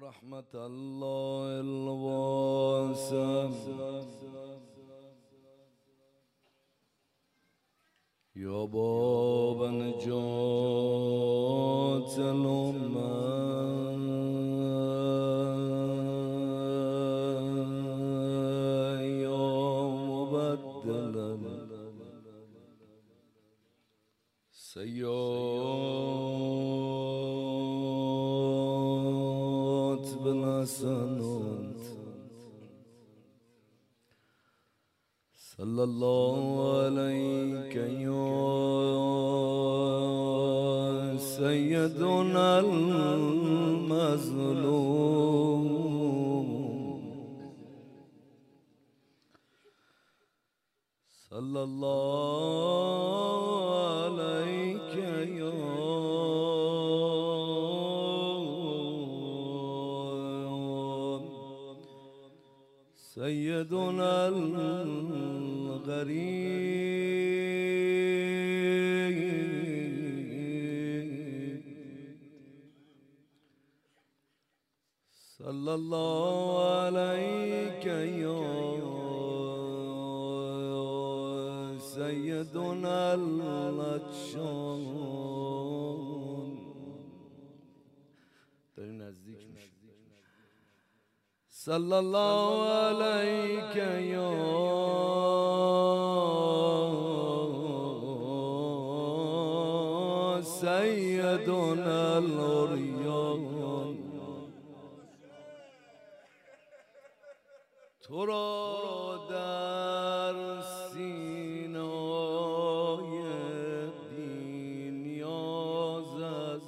رحمة الله الواسع يا باب نجاة الأمة يا مبدل السيئات بالحسنات صلى الله عليك يا سيدنا المظلوم صلى الله عليك يا سيدنا الغريب صلى الله عليك يا سيدنا العطشان داری نزدیک میشه صلى الله عليك يا سيدنا العريان تو را در سینای بی نیاز از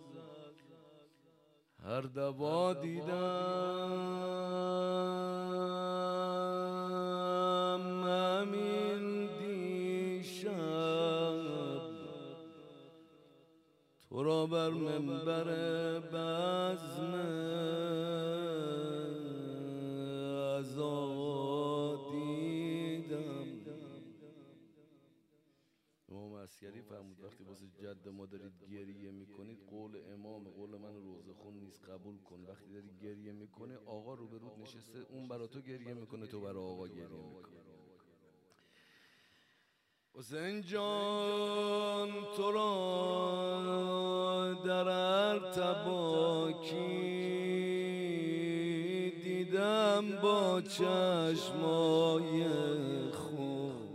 هر دوا دیدم همین دیشب تو را بر منبر بزم عزا دیدم. امام عسکری فرمود وقتی واسه جد ما دارید گریه میکنید قول امام قول من روزه خون نیست قبول کن. وقتی داری گریه میکنه آقا رو به رود نشسته اون برا تو گریه میکنه تو برا آقا گریه میکنه. حسین جان تو را در ارتباکی دیدم با چشمای خون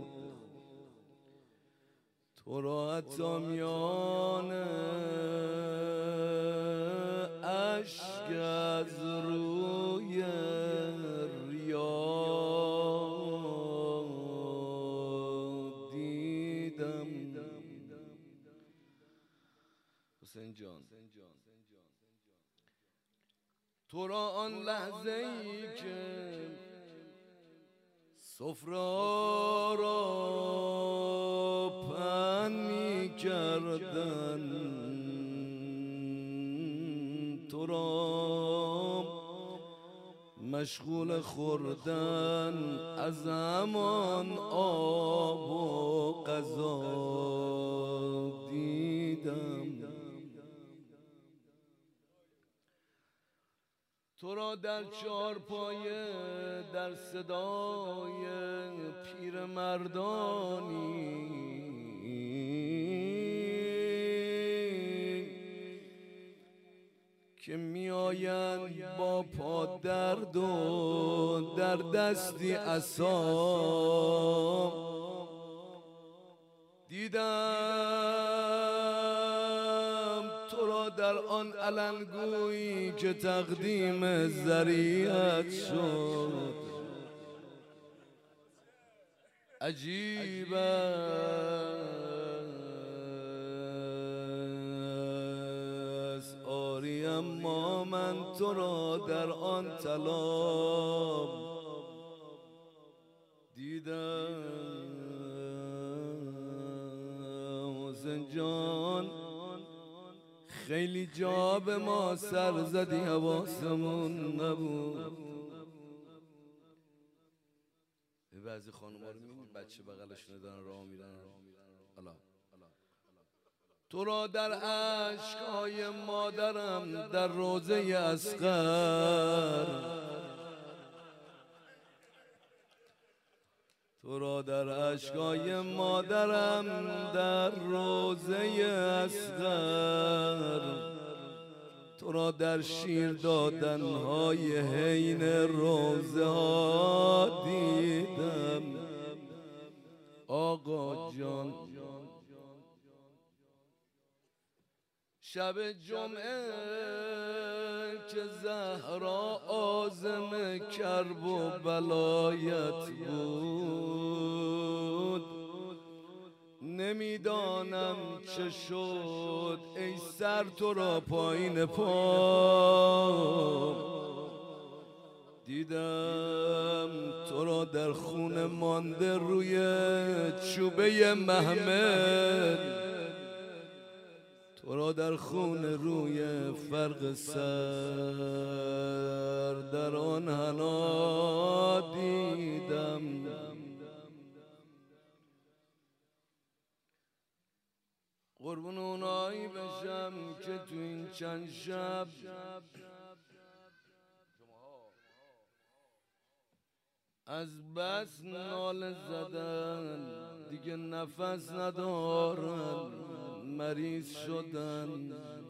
تو را حتی میان اشک از روی ریا دیدم. حسین جان تو را آن لحظه ای که سفره را پهن می کردن تو را مشغول خوردن از همان آب و غذا دیدم. تو را در چارپایه در صدای پیرمردانی که میآیند با پا درد و در دستی عصا دیدم. تو را در آن علنگویی که تقدیم ذریعت شد عجیب است آری اما من تو را در آن طلاب دیدم. حسین جان خیلی جا به ما سر زدی حواسمون نبود. بعضی خانوما رو میبینی بچه بغلشونه دارن راه میرن. تو را در اشک‌های مادرم در روضه اصغر، تو را در اشک‌های مادرم در روضه اصغر، تو را در شیر دادن‌های حین روضه ها دیدم آقا جان. شب جمعه که زهرا عازم کرب و بلایت بود، نمیدانم چه شد ای سر تو را پایین پا، دیدم تو را در خون مانده روی چوبه محمل، تو را در خون روی فرق سر در آن حنا دیدم. قربون اونایی بشم که تو این چند شب از بس ناله زدن دیگه نفس ندارن، مریض شدن.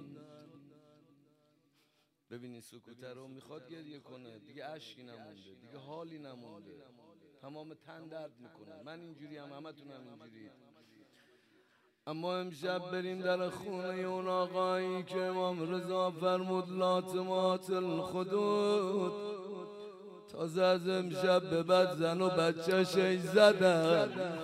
ببینی سکوته رو میخواد گریه کنه، دیگه اشکی نمونده، دیگه حالی نمونده، تمام تن درد میکنه. من اینجوری هم، همتون هم اینجوری. اما امشب بریم در خونه اون آقایی که امام رضا فرمود لاتمات الخدود، تازه از امشب به بعد زن و بچه شی زدن.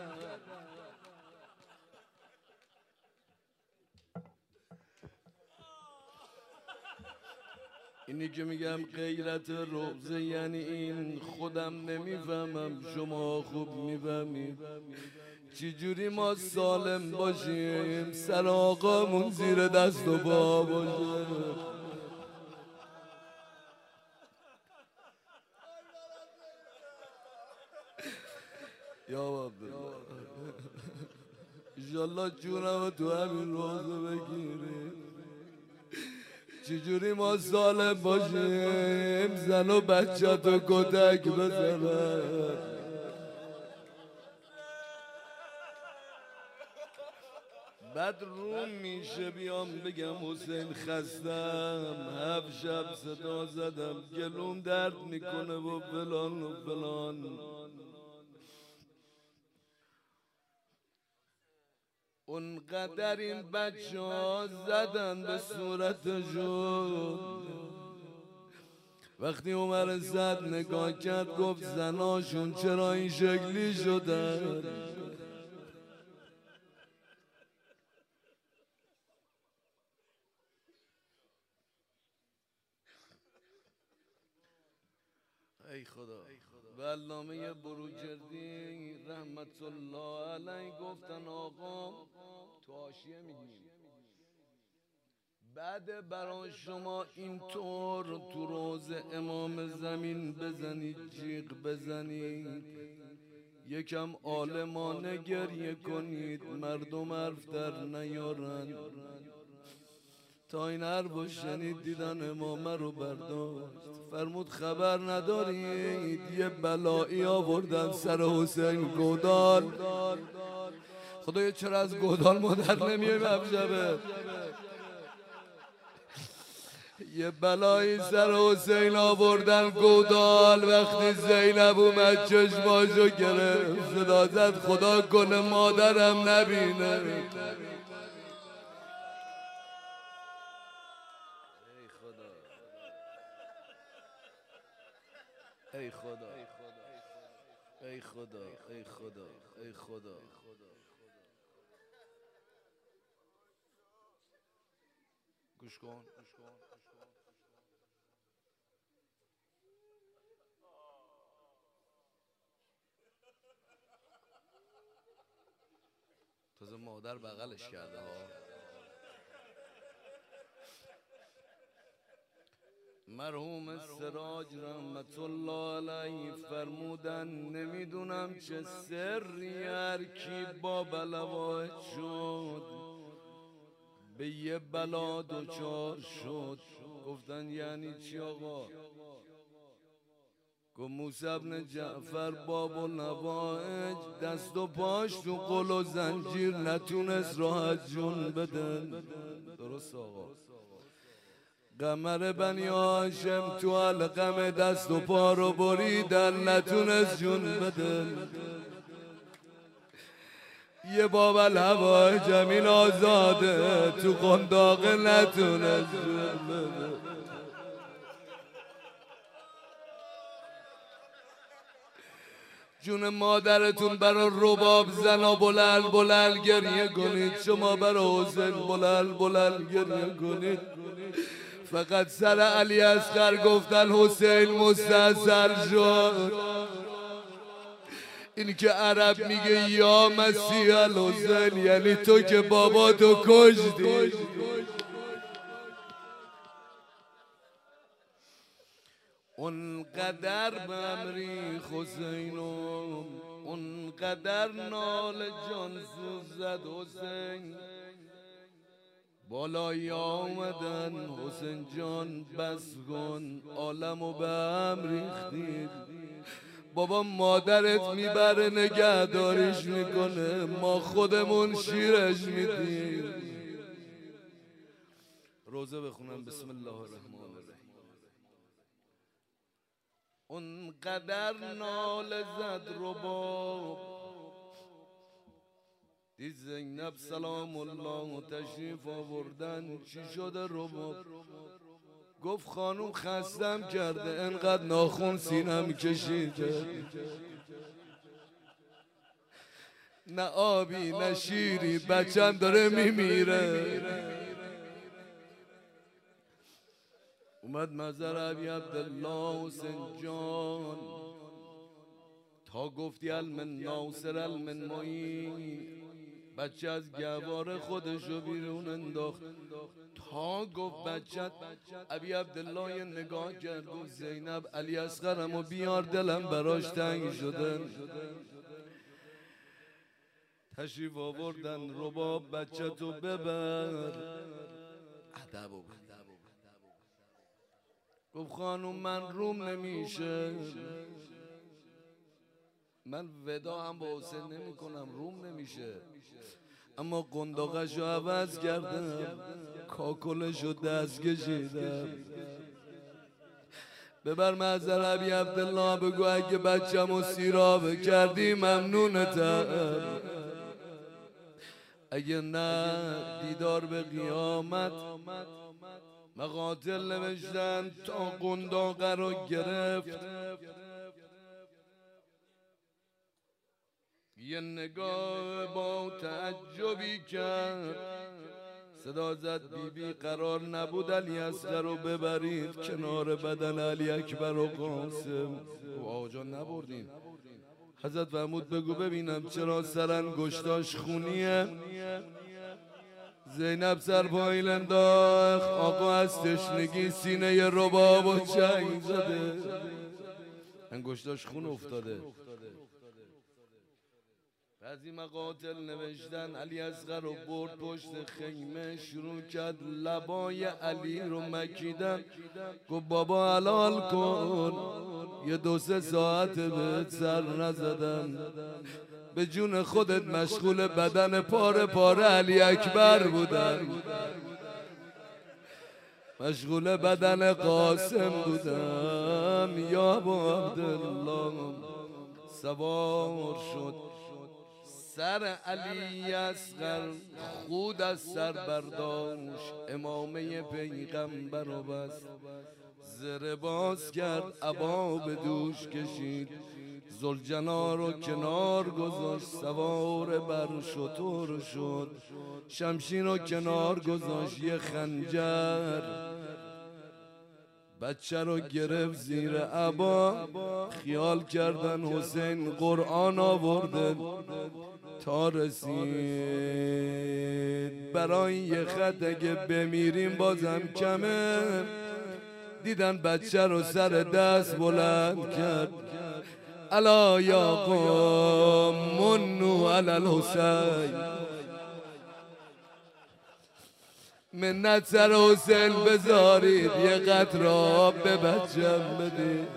اینی که میگم غیرت روضه یعنی این. خودم نمیفهمم، شما خوب میفهمید چجوری ما سالم باشیم، سر آقامون زیر دست و پا باشه. یا عبدالله انشالله جونم تو همین روزه بگیری. چجوری ما سالم باشیم، زن و بچه تو کتک بزنن. بعد روم میشه بیام بگم حسین خستم، 7 شب صدا زدم گلوم درد میکنه و فلان و فلان. اونقدر این بچه ها زدن به صورتشون، وقتی عمر سعد نگاه کرد گفت زناشون چرا این شکلی شدن. ای خدا. و علامه بروجردی رحمت الله علیه گفتن آقا تو حاشیه میگیم بعد برای شما اینطور تو روز امام زمین بزنید، جیغ بزنید، یکم عالمانه گریه کنید، مردم حرف در نیارن. تا این حرفو شنید دیدن امامه رو برداشت، فرمود خبر ندارید یه بلایی آوردن سر حسین گودال. خدایا چرا از گودال مادر نمیایم امشبه؟ یه بلایی سر حسین آوردن گودال. وقتی زینب اومد چشماشو گرفت، صدا زد خدا کنه مادرم نبینه. ای خدا، ای خدا، ای خدا، ای خدا. گوش کن. تازه مادر بغلش کرده ها. مرحوم سراج رحمت الله علیه فرمودن نمیدونم چه سری هر کی با بلوایت شد، به یه بلا دوچار شد. گفتن یعنی چی آقا؟ گفت موسی ابن جعفر باب النوائج دست و پاش تو قل و زنجیر نتونست راحت جون بدن. درست آقا؟ قمر بنی هاشم تو علقم دست و پا رو بریدن نتونست جون بدن. یه باب الهوای جمیل آزاده تو قنداقه نتونست جون بدن. جون مادرتون برا رباب زنا بلل بلل گریه کنید. شما برا حسین بلل بلل گریه کنید. فقط سر علی اصغر گفتن حسین مستحصل شد. این که عرب میگه یا مسیح الحسین یعنی تو که باباتو کشتی. اونقدر به امری حسینم، اونقدر نال جان زد حسین. بالایی آمدن حسین جان بس کن عالمو به هم ریختید. بابا مادرت میبره نگهداریش میکنه، ما خودمون شیرش میدیم. روزه بخونم بسم الله الرحمن الرحیم. اونقدر نال زد رباب دید زینب سلام الله تشریف آوردن. چی شده رباب؟ گفت خانوم خستم کرده انقدر ناخون سینم کشیده، نه آبی نه شیری بچم داره میمیره. اومد مزار ابی عبدالله حسین جان تا گفتی المن ناصر المن معین. بچه از گوار خودشو بیرون انداخت تا گفت بچت. ابی عبدالله نگاه کرد گفت زینب علی اصغرمو بیار دلم براش تنگ شدن. تشریف آوردن رباب بچه تو ببر. ادبو گفت خانوم من روم نمیشه، من ودا هم با حسین نمی کنم، روم نمیشه. اما قنداقشو عوض کردم، کاکلشو دست کشیدم. ببر محضر ابی عبدالله بگو اگه بچه‌مو سیراب کردی ممنونتم، اگه نه دیدار به قیامت. مقاتل نوشتن تا قنداقه رو گرفت. یه نگاه با تعجبی کرد، صدا زد بیبی قرار نبود علی اصغر رو ببرید کنار بدن علی اکبر و قاسم. آقا جان نبردین. حضرت فرمود بگو ببینم چرا سرانگشتاش خونیه. زینب سر پایین انداخت، آقا از تشنگی سینه رباب و چنگ زده، انگشتاش خون افتاده. بعضی مقاتل نوشتن علی اصغر رو برد پشت خیمه، شروع کرد لبای علی رو مکیدن. گفت بابا حلال کن، یه 2-3 ساعت بهت سر نزدم. به جون خودت مشغول بدن پاره پاره علی اکبر بودن، مشغول بدن قاسم بودم. یا ابا عبدالله سوار شد سر علی اصغر، خود از سر برداشت، امامه پیغمبر رو بست، زره باز کرد، عبا به دوش کشید، ذوالجنا رو کنار گذاشت، سوار بر شتر شد، شمشیر رو کنار گذاشت، یه خنجر بچه رو گرفت زیر عبا. خیال کردن حسین قرآن آورده، تا رسید برای یه خط اگه بمیریم بازم کمه. دیدن بچه رو سر دست بلند کرد، الا یا قوم منو علی الحسین. منت سر حسین بذارید، یه قطره آب به بچم بدید.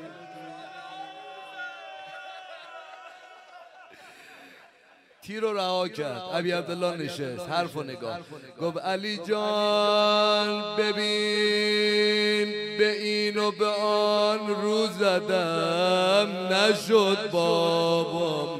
تیر رو رها کرد، ابی عبدالله نشست، حرف و نگاه، گفت علی جان ببین به این و به آن رو زدم نشد بابام،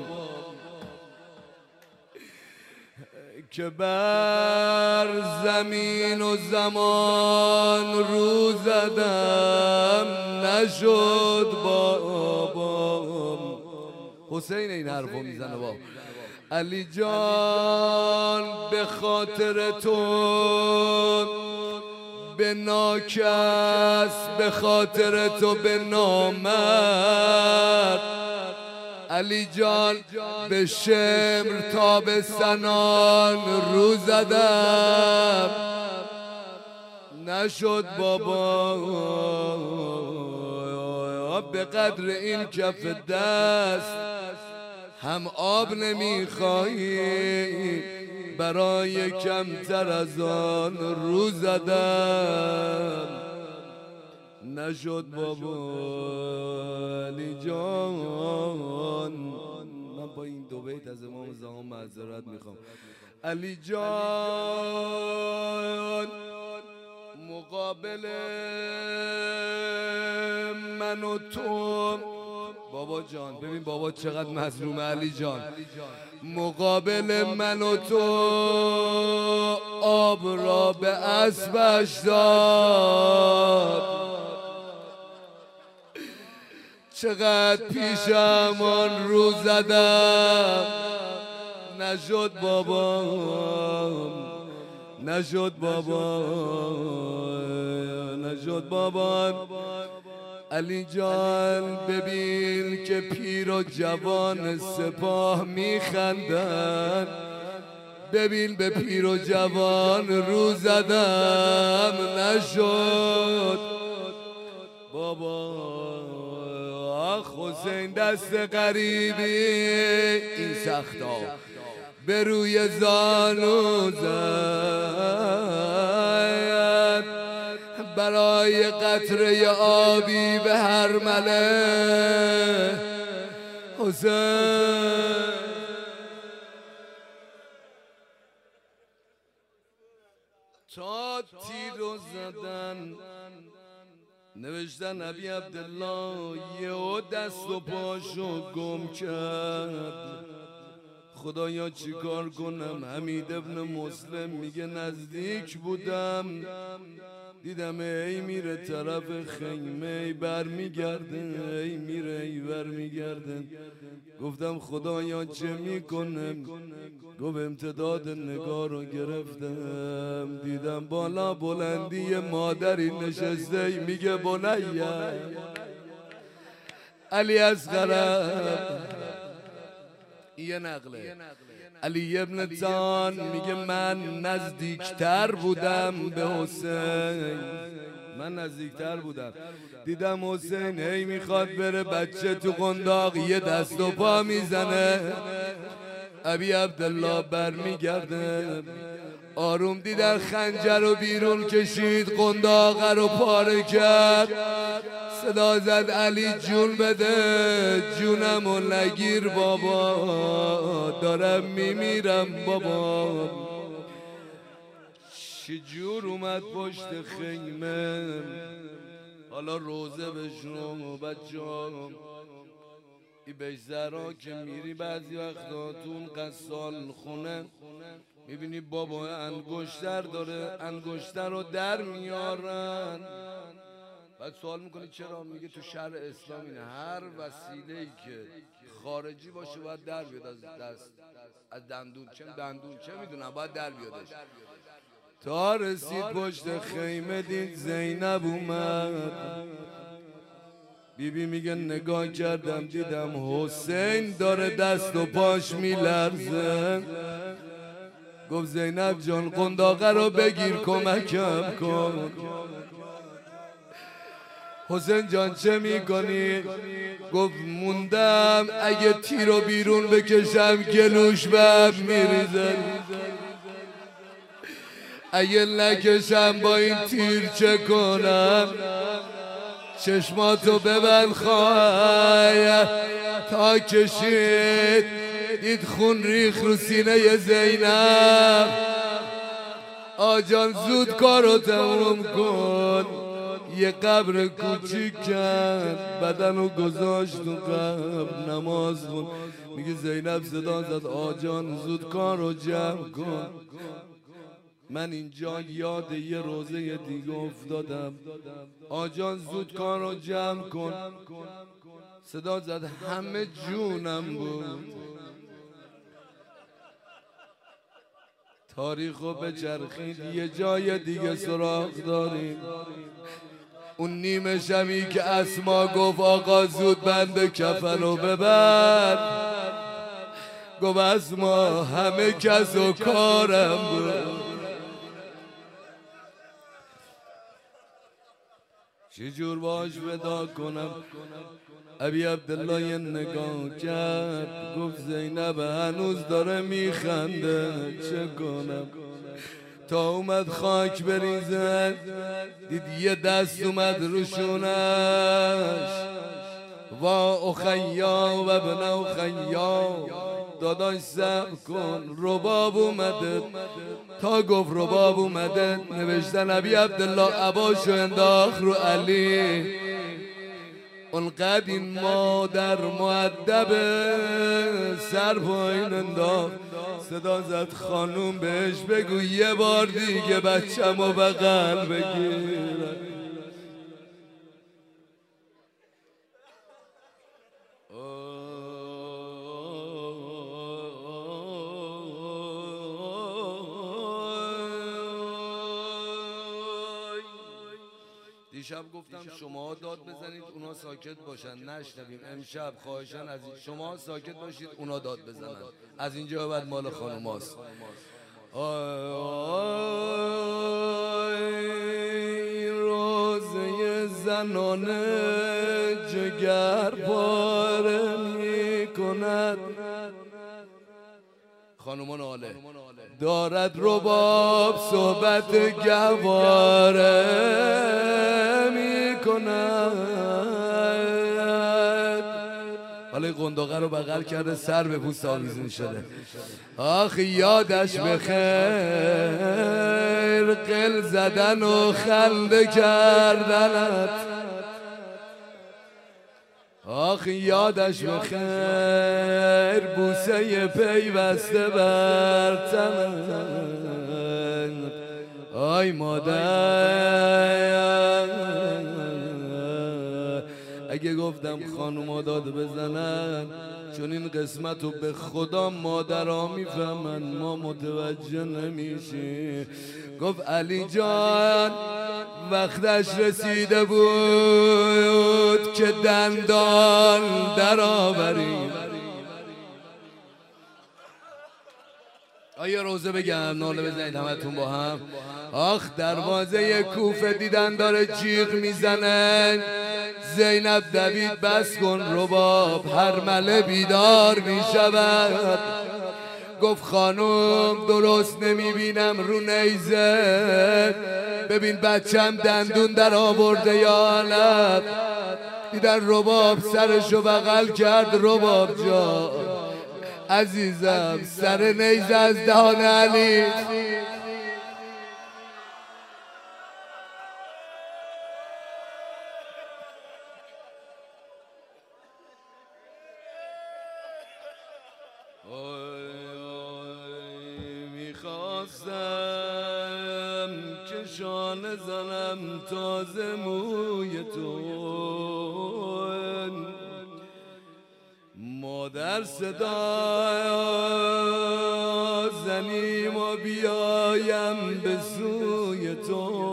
که بر زمین و زمان رو زدم نشد بابام. حسین این حرفو میزنه با علی جان به خاطر تو به ناکس، به خاطر تو به نامرد، علی جان به شمر تا به سنان رو زدم نشد بابا. به قدر این کف دست هم آب نمیخواهی، برای کمتر از آن رو زدم نشد بابا. علی جان، من با این دو بیت از امام زمان معذرت میخوام. علی جان مقابل من و تو، بابا جان ببین بابا چقدر مظلومه علی جان، مقابل من و تو آب را به اسبش داد، چقدر پیشم آن رو زدم نشد بابا، نشد بابا، نشد بابا. علی جان ببین که پیر و جوان سپاه میخندن، ببین به پیر و جوان رو زدم نشد بابا. حسین دست غریبی این سختا به روی زانو زد، برای قطره آبی به هر مله حسین. تا تیر رو زدن نوشتن ابی عبدالله یهو دست و پاشو گم کرد. خدایا چی کار کنم؟ حمید ابن مسلم میگه نزدیک بودم دیدم ای میره طرف خیمه، ای بر میگرده، ای میره ای بر میگرده. گفتم خدایا چه میکنم؟ گفت امتداد نگاه رو گرفتم، دیدم بالا بلندی مادری نشسته، میگه بنیه علی اصغرم. یه نقله علی ابن تان میگه من نزدیکتر بودم به حسین، من نزدیکتر بودم، دیدم حسین هی میخواد بره، بچه تو قنداق یه دست و پا میزنه، ابی عبدالله بر میگرده آروم، دیدن خنجر رو بیرون کشید، قنداق رو پاره کرد، صدا زد علی جون بده، جونمو نگیر بابا، دارم میمیرم بابا. چجور اومد پشت خیمه، حالا روزه بشنو بچه‌ها، ای بشزرا که میری بعضی وقتا تو اون قصال خونه میبینی بابا انگشتر داره، انگشتر رو در میارن، بعد سوال میکنی چرا؟ میگه تو شرع اسلام اینه هر وسیله‌ای که خارجی باشه باید در بیاد از دست، از دندون، چه دندون چه میدونم باید در بیادش. تا رسید پشت خیمه دید زینب اومد، بیبی میگه نگاه کردم دیدم حسین داره دست و پاش میلرزه. گفت زینب جان قنداقه رو بگیر کمکم کن. حسین جان چه میکنی؟ گفت موندم اگه تیر رو بیرون بکشم گلوش بب میریزه. اگه نکشم با این تیر چه کنم؟ چشماتو ببند خواهی تا کشید دید خون ریخ رو سینه زینب. آجان زود کارو تموم کن. یه قبر کوچیک کرد بدنو گذاشت تو قبر نماز خون. میگه زینب صدا زد آجان زود کارو جمع کن. من اینجا یاد یه روزه دیگه افتادم. آجان زود کارو جمع کن. صدا زد همه جونم بود. تاریخو بچرخید یه جای دیگه سراغ داریم. اون نیمه شبی که اسما گفت آقا زود بند کفنو ببند. گفت اسما همه کس و کارم بود. چجور باش ودا کنم؟ ابی عبدالله یه نگاه کرد گفت زینب هنوز داره میخنده چه کنم؟ تا اومد خاک بریزد دید یه دست اومد روشونش. وا اخیا و ابن اخیا داداش صبر کن رباب اومده. تا گفت رباب اومده نوشتن ابی عبدالله عباشو انداخت رو علی. اونقدر این مادر مؤدبه سر پایین انداخت. صدا زد خانوم بهش بگو یه بار دیگه بچه‌مو بغل بگیر. دیشب گفتم شما داد بزنید اونا ساکت باشن نشنویم. امشب خواهشن از شما ساکت باشید اونا داد بزنن. از اینجا بعد مال خانوماست. روزه زنانه جگر پاره می کند. خانومان آله دارد رباب صحبت گواره می کند. حالا قنداقه رو بغل کرده سر به پوست آویزون شده. آخ یادش بخیر قل زدن و خنده کردنت. آخ یادش بخیر بوسه پیوسته بر تنت. آی مادر اگه گفتم خانوما داد بزنن چون این قسمت رو به خدا مادرها میفهمن ما متوجه نمیشیم. گفت علی جان وقتش رسیده بود که دندان در آوریم. آیا روزه بگم ناله بزنید همتون با هم. آخ دروازه کوفه دیدن داره جیغ میزنن. زینب دوید بس کن رباب هرمله بیدار میشود. گفت خانم درست نمیبینم رو نیزه. ببین بچم دندون در آورده یا نه. دیدن رباب سرشو بغل کرد. رباب جا عزیزم سر نیزه از دهان علی. میخواستم که شانه زنم تازه موی تو. مادر صدا زنیم و بیایم به سوی تو.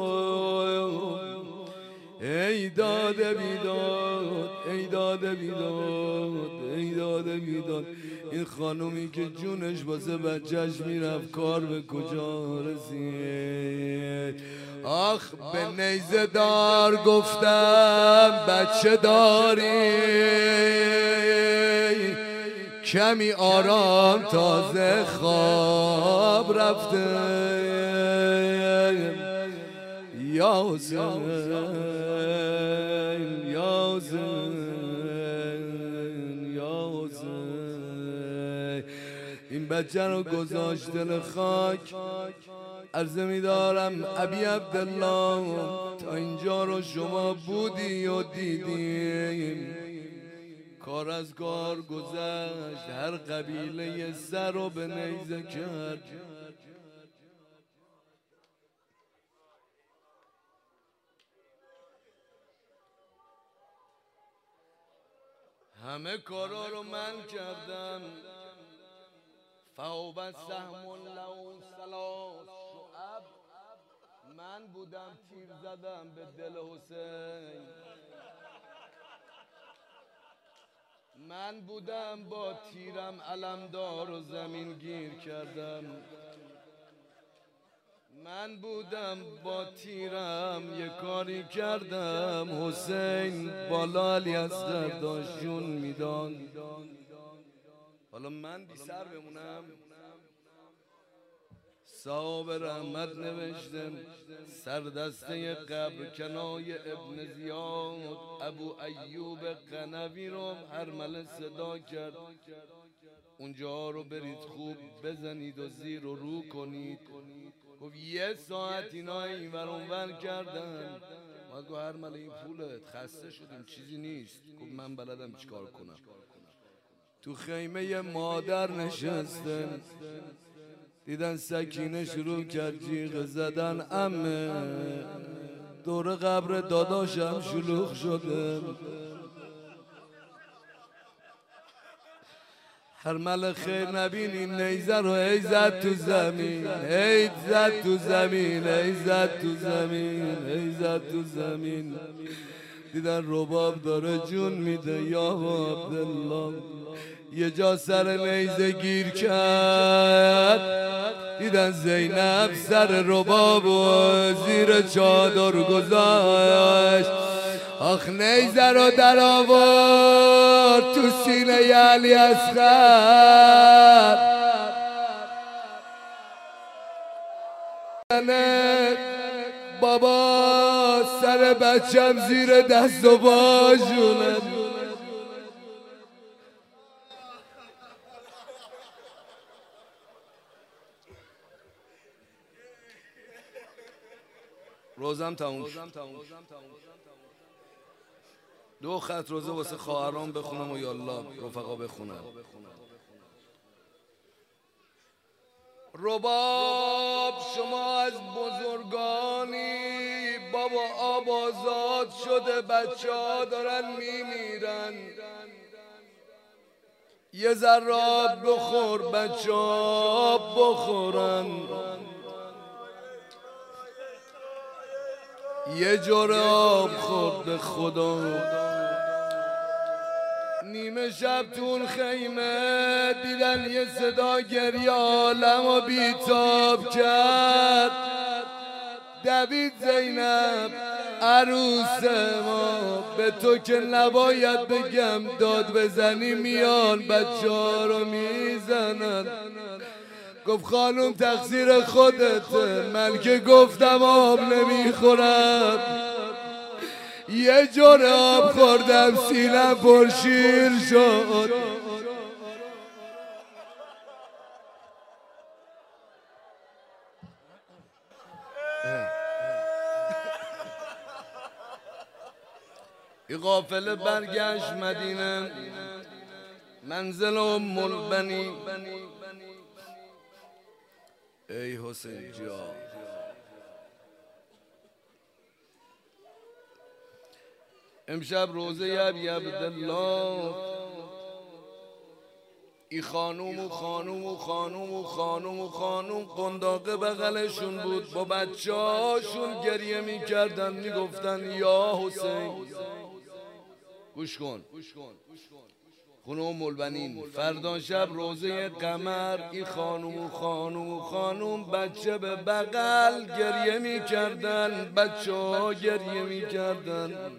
ای داده بیداد ای داده بیداد ای داده بیداد. این خانومی که جونش واسه بچهش میرفت کار به کجا رسید. آخ به نیزه دار گفتم بچه داری کمی آرام تازه خواب رفته. یا حسین یا حسین یا حسین. این بچه رو گذاشت دل خاک. عرض می‌دارم ابی عبدالله تا اینجا رو شما بودی و دیدیم، کار از کار گذشت، هر قبیله سر رو به نیزه کرد. همه کارا رو من کردم. فوبت سهم له ثلاث شعب. من بودم تیر زدم به دل حسین. من بودم با تیرم علمدار و زمین گیر کردم. من بودم با تیرم یه کاری کردم. حسین بالا علی اصغر داشت جون میدان. حالا من بی سر بمونم؟ صاحب رحمت نوشتم سردسته قبر کنای ابن زیاد ابو ایوب قنوی رو هرمله صدا کرد. اونجا رو برید خوب بزنید و زیر و رو کنید. گفت یه ساعت اینا اینور اونور کردن. ما گفت هرمله این پولت، خسته شدیم چیزی نیست. گفت من بلدم چیکار کنم. تو خیمه مادر نشستم، دیدن سکینه شروع کرد جیغ زدن. عمه دور قبر داداشم شلوغ شده. هرمله خیر نبینی نیزه رو ای زد تو زمین، ای زد تو زمین، ای زد تو زمین، ای زد تو زمین. دیدن رباب داره جون میده یا عبدالله. یه جا سر نیزه گیر کرد، دیدن زینب سر رباب و زیر چادر گذاشت. آخ نیزه رو در آورد تو سینه علی اصغر. بابا سر بچم زیر دست و پاشونه. روزم تموم شد. دو خط روزه واسه خواهرام بخونم و یالله رفقا بخونم. رباب شما از بزرگانی، بابا آب آزاد شده، بچه ها دارن میمیرن. یه ذره آب بخور بچه ها بخورن. یه جور آب خورد به خدا. نیمه شب تون خیمه دیدن یه صدا گریه عالم و بیتاب کرد. دوید زینب عروس ما، به تو که نباید بگم داد بزنی میان بچه ها رو میزنن. گفت خانوم تقصیر خودته، من که گفتم آب نمیخورم. یه جور آب خوردم سینم پرشیر شد. این قافله برگشت مدینه، منزل ام البنی. ای حسین جان، امشب روزه ابی عبدالله. ای خانوم و خانوم و خانوم و خانوم و خانوم قنداقه بغلشون بود، با بچه هاشون گریه میکردن میگفتن یا حسین. گوش کن خونه ام البنین. فردا شب روزه قمر، این خانوم و خانوم و خانوم بچه به بغل گریه میکردن، بچه ها گریه میکردن.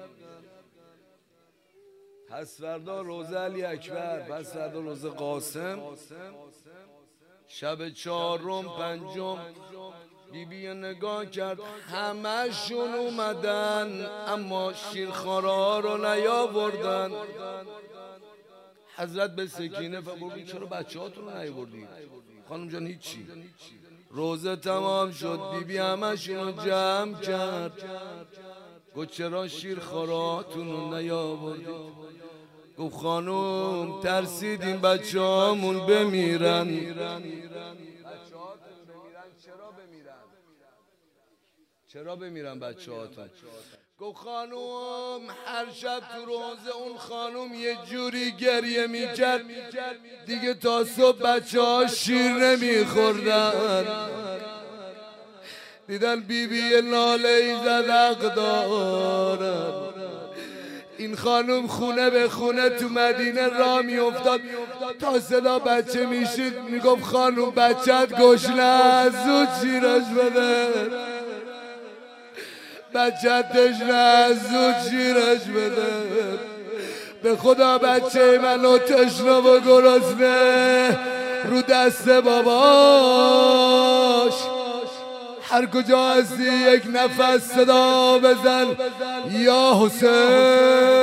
پس فردا روزه علی اکبر، پس فردا روزه قاسم، شب چهارم پنجم بیبی نگاه کرد همه‌شون اومدن اما شیرخوارا رو نیاوردن. حضرت به سکینه فرمود چرا بچه‌هاتون رو نیاوردید؟ خانم جان هیچی. روزه تمام شد، بیبی همه‌شون رو جمع کرد، گفت چرا شیرخواراتون رو نیاوردید؟ گفت خانم ترسیدیم بچه‌هامون بمیرن. چرا بمیرن بچه‌هاتون؟ گفت خانم هر شب تو روزه اون خانم یه جوری گریه میکرد دیگه تا صبح بچه‌ها شیر نمیخوردن. دیدن بیبی ناله زد حق دارد. این خانم خونه به خونه تو مدینه راه میافتاد تا صدا بچه میشید میگفت خانم بچت گشنه است زود شیرش بده، بچت تشنه است زود شیرش بده. به خدا بچه منو تشنه و گرسنه رو دست باباش. هر کجا هستی یک نفس صدا بزن یا حسین.